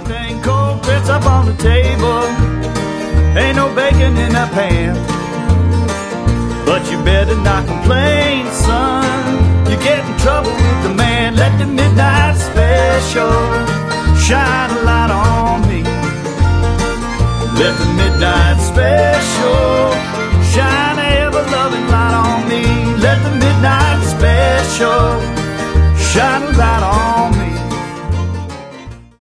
everything cold, grits up on the table. Ain't no bacon in that pan. But you better not complain, son. You get in trouble with the man. Let the midnight special shine